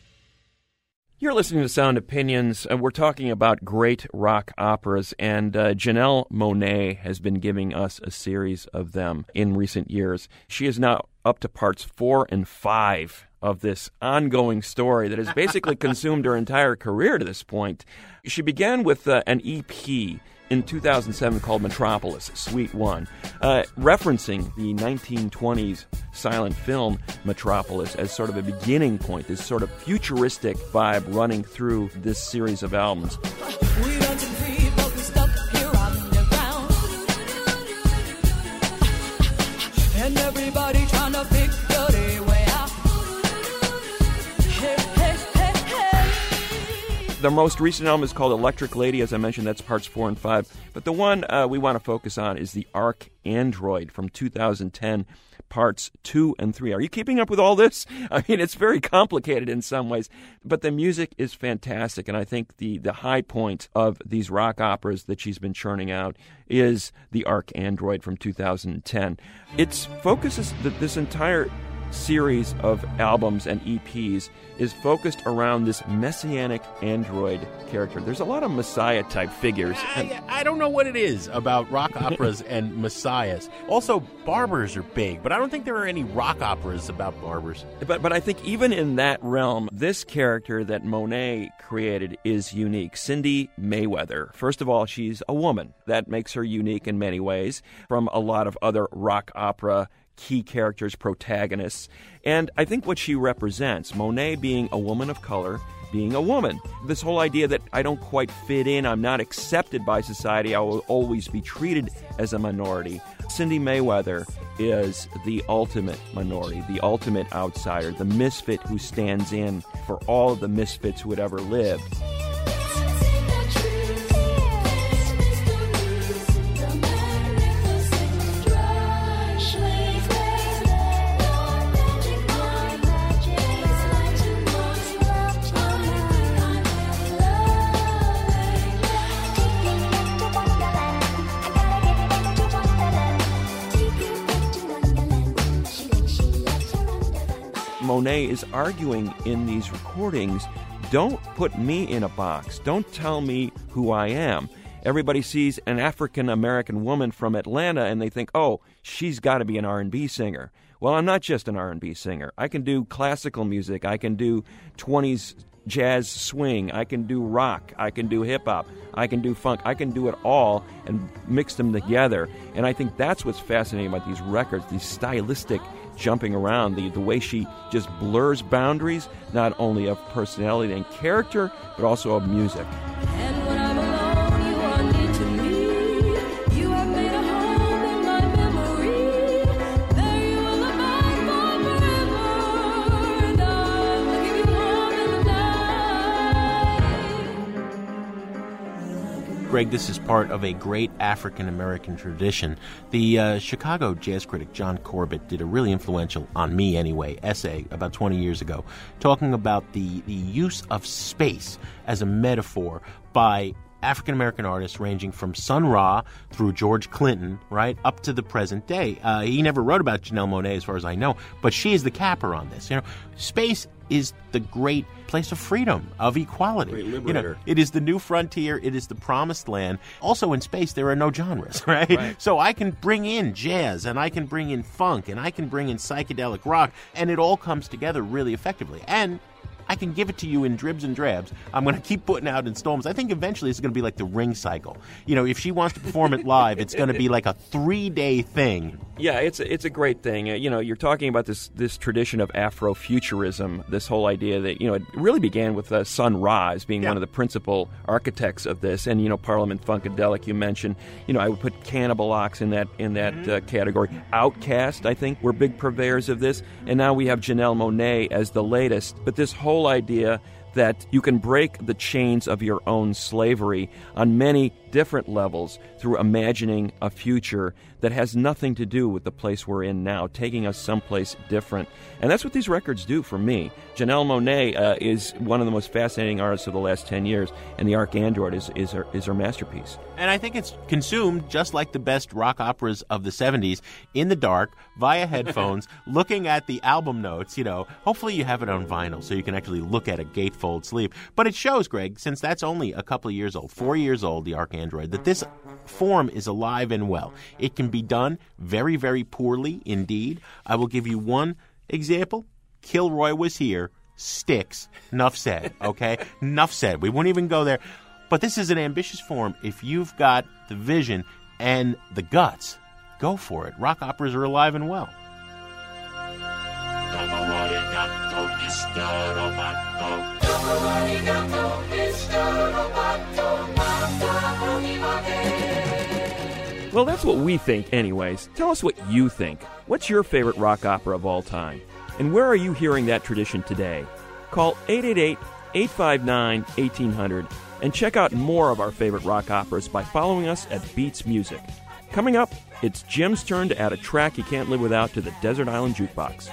You're listening to Sound Opinions, and we're talking about great rock operas, and uh, Janelle Monáe has been giving us a series of them in recent years. She is now up to parts four and five of this ongoing story that has basically consumed her entire career to this point. She began with uh, an E P in two thousand seven called Metropolis, Suite one, uh, referencing the nineteen twenties silent film Metropolis as sort of a beginning point, this sort of futuristic vibe running through this series of albums. We run to free, but we stuck here on the ground. And everybody trying to figure their way out. Hey, hey, hey, hey. The most recent album is called Electric Lady. As I mentioned, that's parts four and five. But the one uh, we want to focus on is the Arc Android from two thousand ten, parts two and three. Are you keeping up with all this? I mean, it's very complicated in some ways, but the music is fantastic. And I think the, the high point of these rock operas that she's been churning out is the Arc Android from two thousand ten. It focuses, this entire series of albums and E Ps is focused around this messianic android character. There's a lot of Messiah-type figures. I, I don't know what it is about rock operas and messiahs. Also, barbers are big, but I don't think there are any rock operas about barbers. But but I think even in that realm, this character that Monet created is unique. Cindy Mayweather. First of all, she's a woman. That makes her unique in many ways from a lot of other rock opera key characters, protagonists. And I think what she represents, Monet being a woman of color, being a woman, this whole idea that I don't quite fit in, I'm not accepted by society, I will always be treated as a minority. Cindy Mayweather is the ultimate minority, the ultimate outsider, the misfit who stands in for all of the misfits who had ever lived. Monet is arguing in these recordings, don't put me in a box. Don't tell me who I am. Everybody sees an African-American woman from Atlanta and they think, oh, she's got to be an R and B singer. Well, I'm not just an R and B singer. I can do classical music. I can do twenties jazz swing. I can do rock. I can do hip-hop. I can do funk. I can do it all and mix them together. And I think that's what's fascinating about these records, these stylistic jumping around, the, the way she just blurs boundaries, not only of personality and character, but also of music. And when I'm alone, you are near to me. You have made a home in my memory. There you will abide forever. And I will give you warm in the night. Greg, this is part of a great African-American tradition. The uh, Chicago jazz critic John Corbett did a really influential, on me anyway, essay about twenty years ago, talking about the, the use of space as a metaphor by African-American artists ranging from Sun Ra through George Clinton, right, up to the present day. Uh, he never wrote about Janelle Monáe, as far as I know, but she is the capper on this. You know, space is the great place of freedom, of equality. Great liberator. You know, it is the new frontier. It is the promised land. Also in space, there are no genres, right? Right. So I can bring in jazz, and I can bring in funk, and I can bring in psychedelic rock, and it all comes together really effectively. And I can give it to you in dribs and drabs. I'm going to keep putting out installments. I think eventually it's going to be like the Ring cycle. You know, if she wants to perform it live, it's going to be like a three-day thing. Yeah, it's a, it's a great thing. Uh, you know, you're talking about this this tradition of Afrofuturism, this whole idea that, you know, it really began with uh, Sun Ra as being Yeah. one of the principal architects of this. And, you know, Parliament Funkadelic, you mentioned. You know, I would put Cannibal Ox in that, in that Mm-hmm. uh, category. Outkast, I think, were big purveyors of this. And now we have Janelle Monáe as the latest. But this whole idea that you can break the chains of your own slavery on many different levels through imagining a future that has nothing to do with the place we're in now, taking us someplace different. And that's what these records do for me. Janelle Monáe uh, is one of the most fascinating artists of the last ten years, and the Arcandroid is, is, her, is her masterpiece. And I think it's consumed just like the best rock operas of the seventies, in the dark, via headphones, looking at the album notes, you know. Hopefully you have it on vinyl so you can actually look at a gatefold sleeve. But it shows, Greg, since that's only a couple of years old, four years old, the Arcandroid, that this form is alive and well. It can be done very, very poorly indeed. I will give you one example. Kilroy Was Here, Styx, Nuff Said, okay? Nuff Said. We won't even go there. But this is an ambitious form. If you've got the vision and the guts, go for it. Rock operas are alive and well. Well, that's what we think anyways. Tell us what you think. What's your favorite rock opera of all time? And where are you hearing that tradition today? Call eight eight eight, eight five nine, one eight hundred and check out more of our favorite rock operas by following us at Beats Music. Coming up, it's Jim's turn to add a track he can't live without to the Desert Island Jukebox.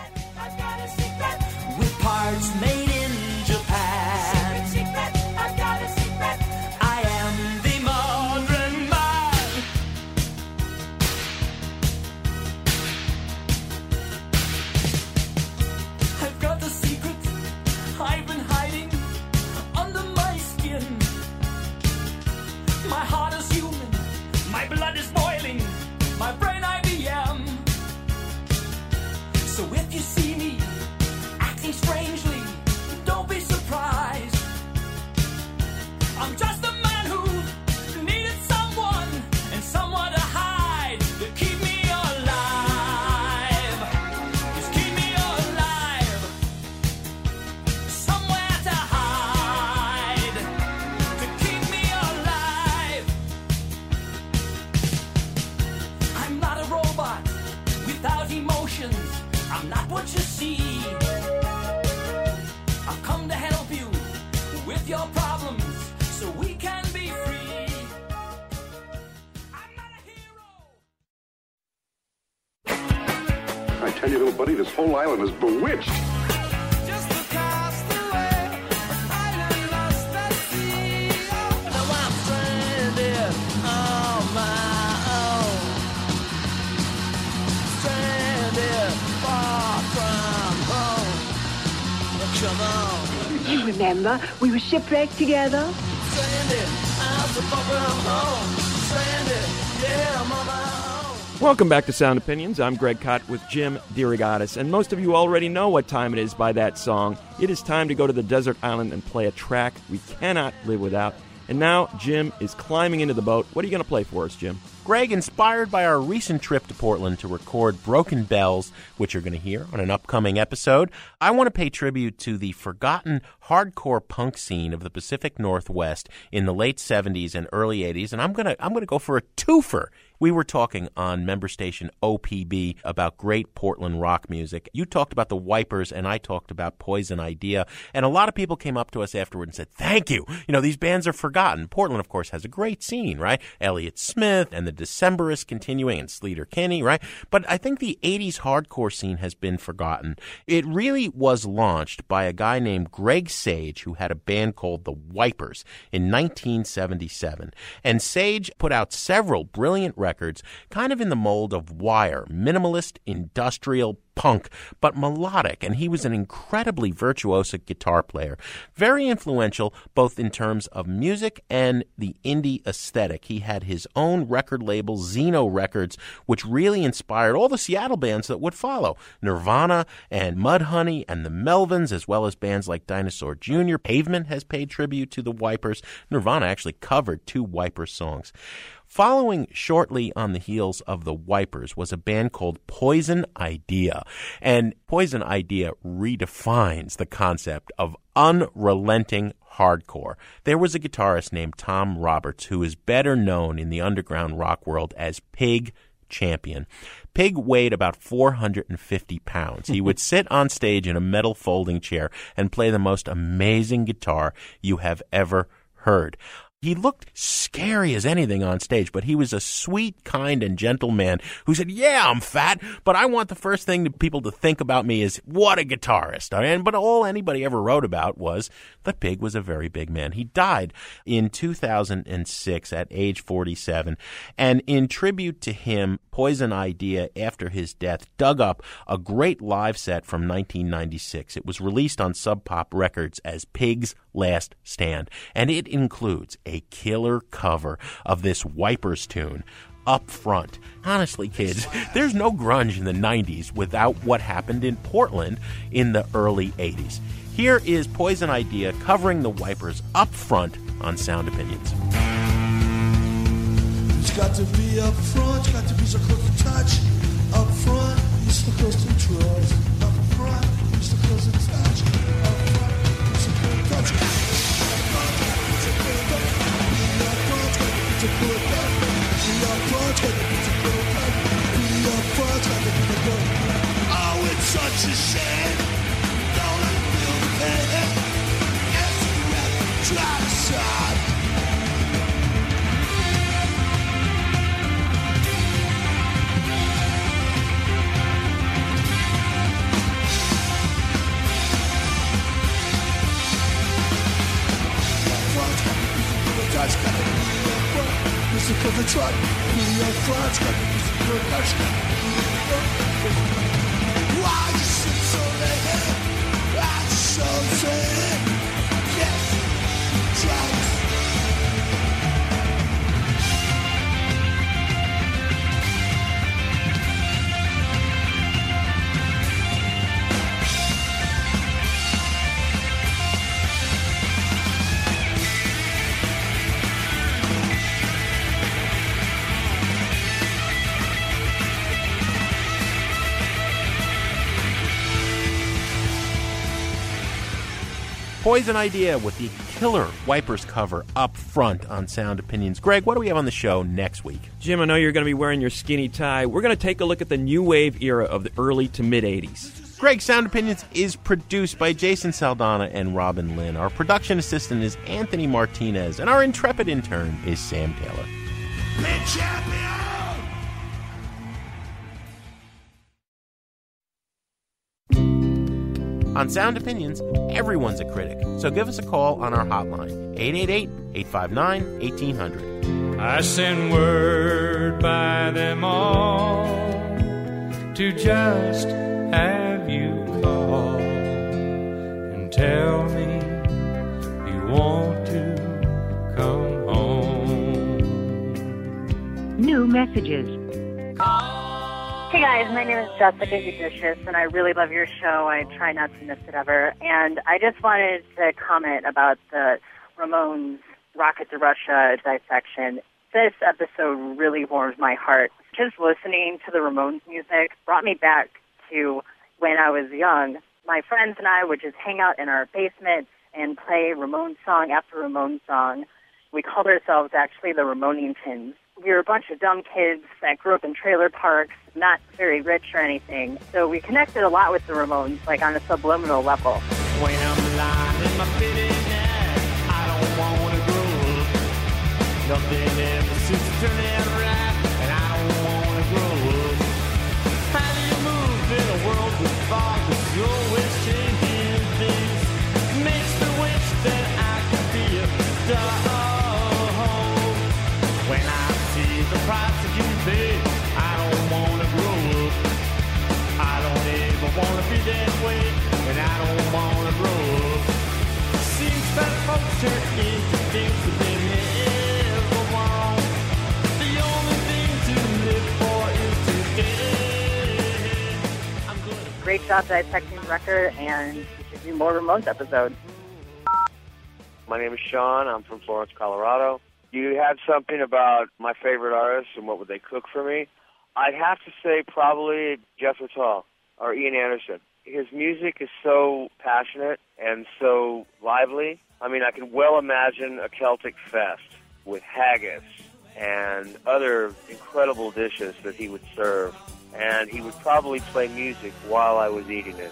With parts made in Japan. Secret, secret, I've got a secret. I am the modern man. tell you, little buddy, this whole island is bewitched. You remember, we were shipwrecked together? Welcome back to Sound Opinions. I'm Greg Kot with Jim DeRogatis, and most of you already know what time it is by that song. It is time to go to the desert island and play a track we cannot live without. And now Jim is climbing into the boat. What are you going to play for us, Jim? Greg, inspired by our recent trip to Portland to record Broken Bells, which you're going to hear on an upcoming episode, I want to pay tribute to the forgotten hardcore punk scene of the Pacific Northwest in the late seventies and early eighties, and I'm going to I'm going to go for a twofer. We were talking on member station O P B about great Portland rock music. You talked about the Wipers, and I talked about Poison Idea. And a lot of people came up to us afterward and said, thank you. You know, these bands are forgotten. Portland, of course, has a great scene, right? Elliott Smith and the Decemberists continuing, and Sleater Kinney, right? But I think the eighties hardcore scene has been forgotten. It really was launched by a guy named Greg Sage, who had a band called the Wipers in nineteen seventy-seven. And Sage put out several brilliant records records, kind of in the mold of Wire, minimalist, industrial, punk, but melodic, and he was an incredibly virtuosic guitar player. Very influential, both in terms of music and the indie aesthetic. He had his own record label, Xeno Records, which really inspired all the Seattle bands that would follow. Nirvana and Mudhoney and the Melvins, as well as bands like Dinosaur Junior Pavement has paid tribute to the Wipers. Nirvana actually covered two Wipers songs. Following shortly on the heels of the Wipers was a band called Poison Idea. And Poison Idea redefines the concept of unrelenting hardcore. There was a guitarist named Tom Roberts who is better known in the underground rock world as Pig Champion. Pig weighed about four hundred fifty pounds. He would sit on stage in a metal folding chair and play the most amazing guitar you have ever heard. He looked scary as anything on stage, but he was a sweet, kind, and gentle man who said, yeah, I'm fat, but I want the first thing that people to think about me is, what a guitarist. And, but all anybody ever wrote about was that Pig was a very big man. He died in two thousand six at age forty-seven, and in tribute to him, Poison Idea, after his death, dug up a great live set from nineteen ninety-six. It was released on Sub Pop Records as Pig's Last Stand, and it includes a killer cover of this Wipers tune, Up Front. Honestly, kids, there's no grunge in the nineties without what happened in Portland in the early eighties. Here is Poison Idea covering the Wipers Up Front on Sound Opinions. It's got to be up front, it's got to be so close to touch. Up front, you're so close to trust. Up front, you're so close to touch. Up front, you're so close to touch. Up front, you're so close to touch. Up front, you're so close to touch. Up front, you're so close to touch. Up front, you're so close to touch. Oh, it's such a shame. Don't let me feel the pain. It's a rap, try to stop. Touch, got to be up front. Mister Cause the truck, be up front. Got to be some good touch. Why you sit so late? Why you so sad? Yes, try. Poison Idea with the killer Wipers cover Up Front on Sound Opinions. Greg, what do we have on the show next week? Jim, I know you're going to be wearing your skinny tie. We're going to take a look at the new wave era of the early to mid-eighties. Greg, Sound Opinions is produced by Jason Saldana and Robin Lynn. Our production assistant is Anthony Martinez, and our intrepid intern is Sam Taylor. Champion! On Sound Opinions, everyone's a critic, so give us a call on our hotline, eight eight eight, eight five nine, one eight zero zero. I send word by them all to just have you call and tell me you want to come home. New messages. Hey guys, my name is Jessica Judicious, and I really love your show. I try not to miss it ever. And I just wanted to comment about the Ramones Rocket to Russia dissection. This episode really warms my heart. Just listening to the Ramones music brought me back to when I was young. My friends and I would just hang out in our basement and play Ramones song after Ramones song. We called ourselves actually the Ramoningtons. We were a bunch of dumb kids that grew up in trailer parks, not very rich or anything. So we connected a lot with the Ramones, like on a subliminal level. When I'm lying in my fitted net, I don't want to grow up. Nothing ever seems to turn out right, and I don't want to grow up. How do you move in a world with fog that's always changing things? Makes me wish that I could be a star. When I see the price that you pay, I don't want to grow up. I don't ever want to be that way, and I don't want to grow up. Seems that folks turn into things that they never want. The only thing to live for is today. I'm good. Great job dissecting the record, and you should do more Ramones episodes. My name is Sean. I'm from Florence, Colorado. You had something about my favorite artists and what would they cook for me. I'd have to say probably Jeff Littall or Ian Anderson. His music is so passionate and so lively. I mean, I can well imagine a Celtic fest with haggis and other incredible dishes that he would serve. And he would probably play music while I was eating it.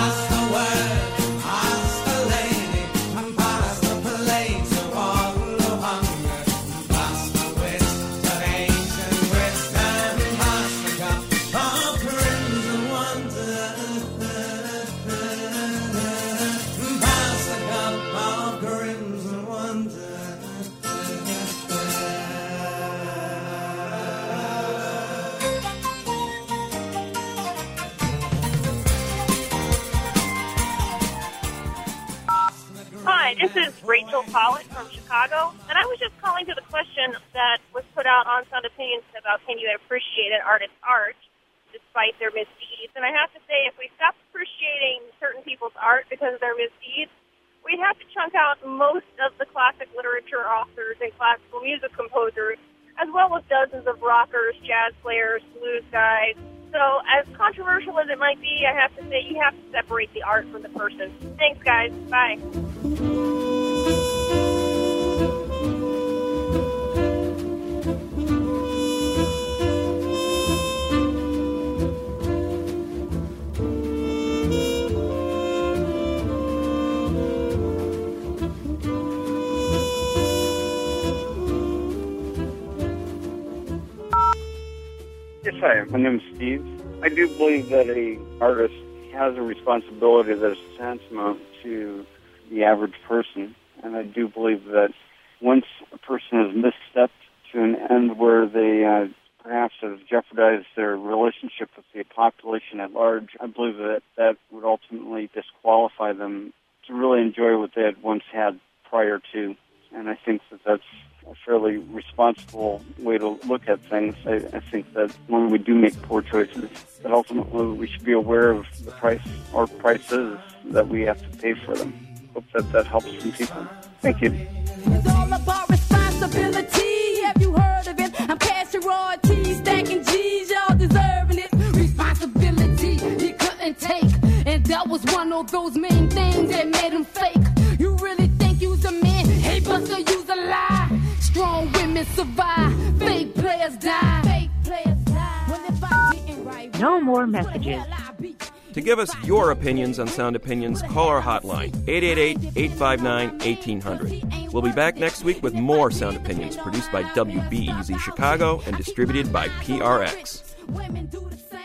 Hi, this is Rachel Pollitt from Chicago, and I was just calling to the question that was put out on Sound Opinions about can you appreciate an artist's art despite their misdeeds. And I have to say, if we stop appreciating certain people's art because of their misdeeds, we'd have to chunk out most of the classic literature authors and classical music composers, as well as dozens of rockers, jazz players, blues guys. So as controversial as it might be, I have to say you have to separate the art from the person. Thanks, guys. Bye. Yes, hi. My name is Steve. I do believe that a artist has a responsibility that is tantamount to the average person, and I do believe that once a person has misstepped to an end where they uh, perhaps have jeopardized their relationship with the population at large, I believe that that would ultimately disqualify them to really enjoy what they had once had prior to. And I think that that's a fairly responsible way to look at things. I, I think that when we do make poor choices, that ultimately we should be aware of the price or prices that we have to pay for them. Hope that that helps some people. Thank you. It's all about responsibility. Have you heard of it? I'm cashing royalties, stacking G's, y'all deserving it. Responsibility he couldn't take, and that was one of those main things that made him fake. You really think you's a man? Hey, Buster, you's a lie. Strong women survive, fake players die. Fake players die. When the fight getting right. No more messages. To give us your opinions on Sound Opinions, call our hotline, eight eight eight, eight five nine, one eight zero zero. We'll be back next week with more Sound Opinions produced by W B E Z Chicago and distributed by P R X. Women do the same.